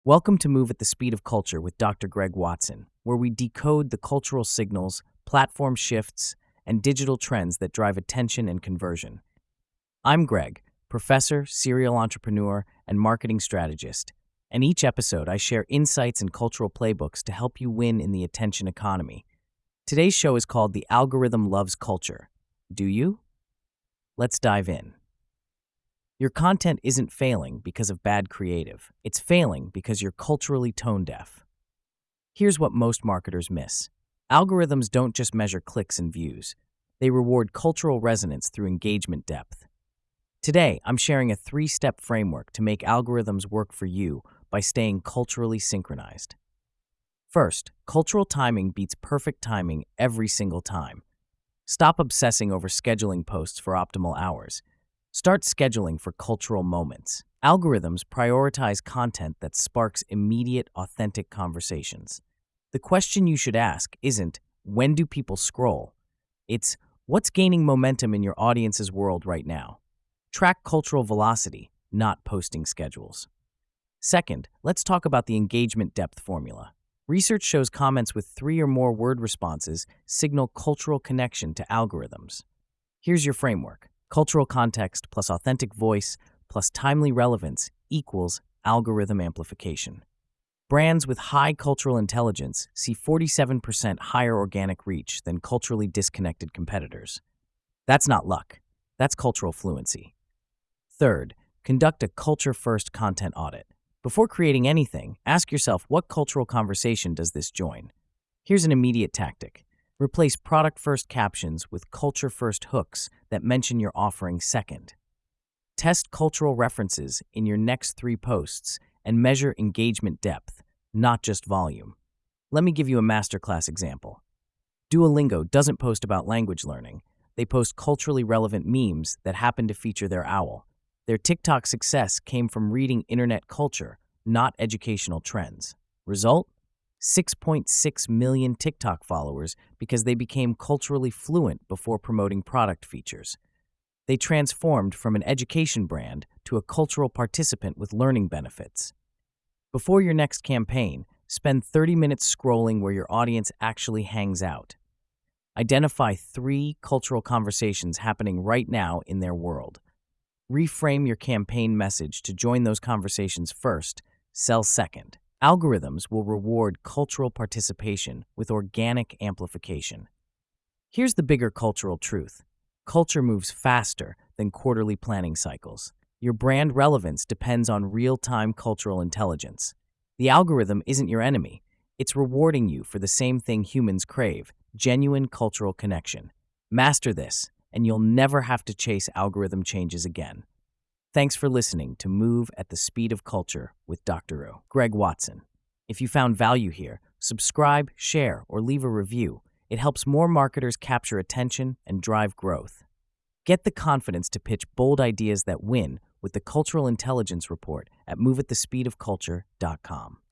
Welcome to Move at the Speed of Culture with Dr. Greg Watson, where we decode the cultural signals, platform shifts, and digital trends that drive attention and conversion. I'm Greg, professor, serial entrepreneur, and marketing strategist, and each episode I share insights and cultural playbooks to help you win in the attention economy. Today's show is called The Algorithm Loves Culture. Do you? Let's dive in. Your content isn't failing because of bad creative. It's failing because you're culturally tone deaf. Here's what most marketers miss. Algorithms don't just measure clicks and views. They reward cultural resonance through engagement depth. Today, I'm sharing a three-step framework to make algorithms work for you by staying culturally synchronized. First, cultural timing beats perfect timing every single time. Stop obsessing over scheduling posts for optimal hours. Start scheduling for cultural moments. Algorithms prioritize content that sparks immediate, authentic conversations. The question you should ask isn't, when do people scroll? It's, what's gaining momentum in your audience's world right now? Track cultural velocity, not posting schedules. Second, let's talk about the engagement depth formula. Research shows comments with 3 or more word responses signal cultural connection to algorithms. Here's your framework. Cultural context plus authentic voice plus timely relevance equals algorithm amplification. Brands with high cultural intelligence see 47% higher organic reach than culturally disconnected competitors. That's not luck. That's cultural fluency. Third, conduct a culture-first content audit. Before creating anything, ask yourself, what cultural conversation does this join? Here's an immediate tactic. Replace product-first captions with culture-first hooks that mention your offering second. Test cultural references in your next 3 posts and measure engagement depth, not just volume. Let me give you a masterclass example. Duolingo doesn't post about language learning. They post culturally relevant memes that happen to feature their owl. Their TikTok success came from reading internet culture, not educational trends. Result? 6.6 million TikTok followers because they became culturally fluent before promoting product features. They transformed from an education brand to a cultural participant with learning benefits. Before your next campaign, spend 30 minutes scrolling where your audience actually hangs out. Identify 3 cultural conversations happening right now in their world. Reframe your campaign message to join those conversations first, sell second. Algorithms will reward cultural participation with organic amplification. Here's the bigger cultural truth. Culture moves faster than quarterly planning cycles. Your brand relevance depends on real-time cultural intelligence. The algorithm isn't your enemy. It's rewarding you for the same thing humans crave, genuine cultural connection. Master this, and you'll never have to chase algorithm changes again. Thanks for listening to Move at the Speed of Culture with Dr. Greg Watson. If you found value here, subscribe, share, or leave a review. It helps more marketers capture attention and drive growth. Get the confidence to pitch bold ideas that win with the Cultural Intelligence Report at moveatthespeedofculture.com.